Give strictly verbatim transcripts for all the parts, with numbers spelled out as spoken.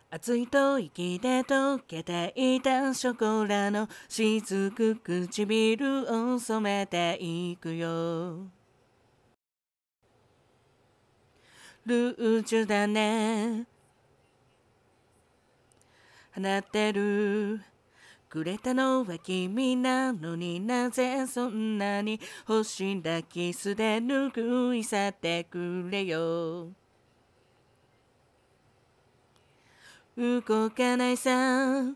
暑いと息で溶けていたショコラの雫唇を染めていくよ。ルージュだね放ってるくれたのは君なのになぜそんなに欲しいんだキスで拭い去ってくれよ。動かないさ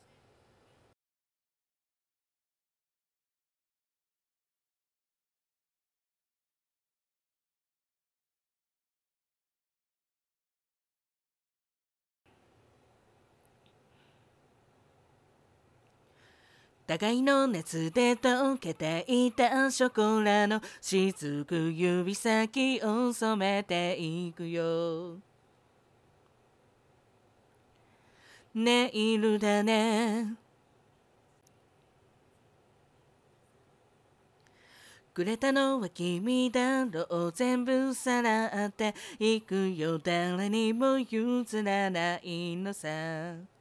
互いの熱で溶けていたショコラの雫指先を染めていくよ。ネイルだねくれたのは君だろう全部さらっていくよ誰にも譲らないのさ。